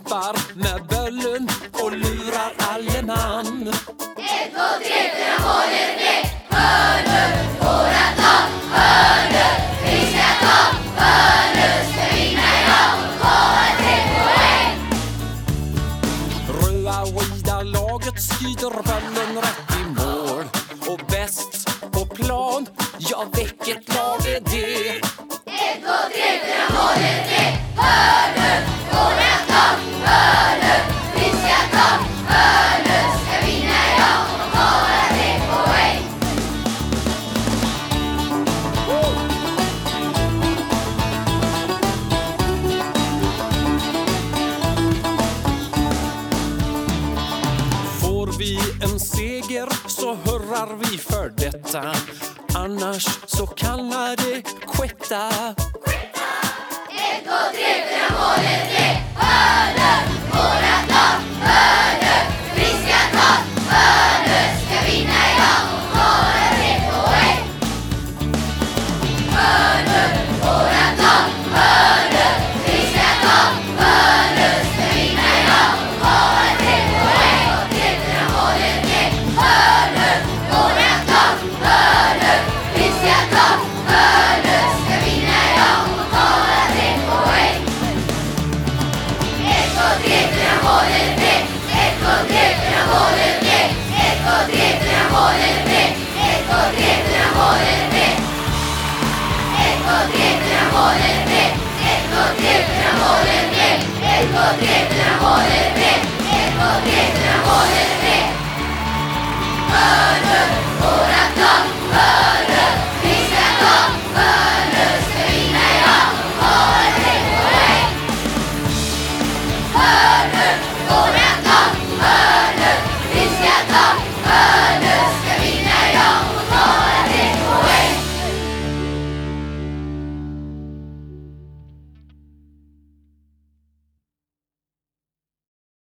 trampar med böllen och lurar alle man. 1, 2, 3, 4, mål är det. Hörnu, vårat lag. Hörnu, vi ska ta. Hörnu, ska vinna idag. Ta 3 poäng. Röda Wida-laget skyder bollen rätt i mål. Och bäst på plan, ja vilket lag är det? 1, 2, 3, 4, mål är det. Hörnu, vårat lag. Hörnu, vi ska ta. Hörnu, ska vinna idag. Ta 3 poäng. Får vi en seger så hurrar vi för detta. Annars så kallar det quitta. 1, 2, 3, 4, mål är det. Hörnu, vårat lag. Hörnu,